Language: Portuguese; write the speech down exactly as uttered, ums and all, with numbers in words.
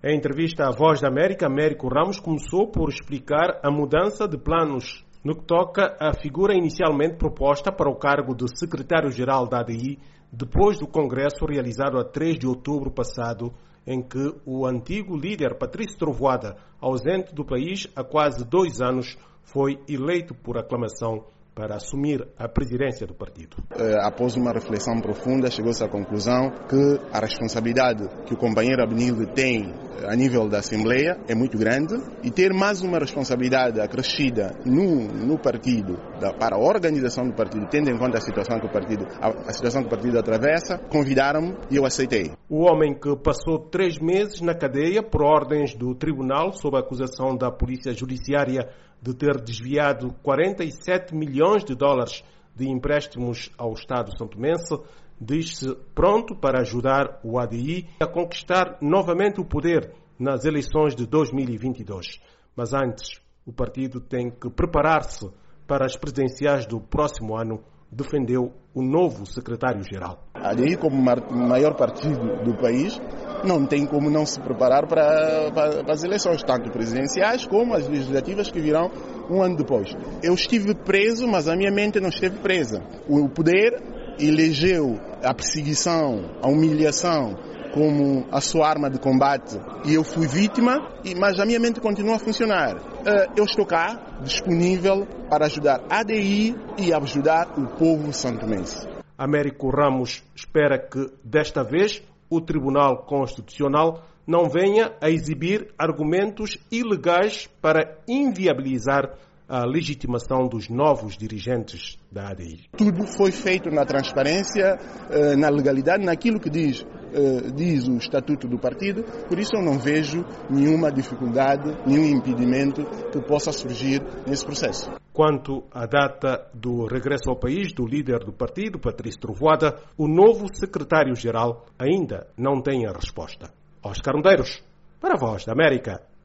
Em entrevista à Voz da América, Américo Ramos começou por explicar a mudança de planos no que toca à figura inicialmente proposta para o cargo de secretário-geral da A D I, depois do congresso realizado a três de outubro passado, em que o antigo líder Patrício Trovoada, ausente do país há quase dois anos, foi eleito por aclamação para assumir a presidência do partido. Após uma reflexão profunda, chegou-se à conclusão que a responsabilidade que o companheiro Abnilde tem a nível da Assembleia é muito grande e ter mais uma responsabilidade acrescida no, no partido, da, para a organização do partido, tendo em conta a situação que o partido, a, a situação que o partido atravessa, convidaram-me e eu aceitei. O homem que passou três meses na cadeia por ordens do tribunal sob a acusação da Polícia Judiciária de ter desviado quarenta e sete milhões de dólares de empréstimos ao Estado santomense, diz-se pronto para ajudar o A D I a conquistar novamente o poder nas eleições de dois mil e vinte e dois. Mas antes, o partido tem que preparar-se para as presidenciais do próximo ano, defendeu o novo secretário-geral. A A D I, como maior partido do país, não tem como não se preparar para, para, para as eleições, tanto presidenciais como as legislativas que virão um ano depois. Eu estive preso, mas a minha mente não esteve presa. O poder elegeu a perseguição, a humilhação como a sua arma de combate e eu fui vítima, mas a minha mente continua a funcionar. Eu estou cá, disponível para ajudar a A D I e ajudar o povo santomense. Américo Ramos espera que, desta vez, o Tribunal Constitucional não venha a exibir argumentos ilegais para inviabilizar a legitimação dos novos dirigentes da A D I. Tudo foi feito na transparência, na legalidade, naquilo que diz, diz o Estatuto do Partido, por isso eu não vejo nenhuma dificuldade, nenhum impedimento que possa surgir nesse processo. Quanto à data do regresso ao país do líder do partido, Patrício Trovoada, o novo secretário-geral ainda não tem a resposta. Oscar Medeiros, para a Voz da América.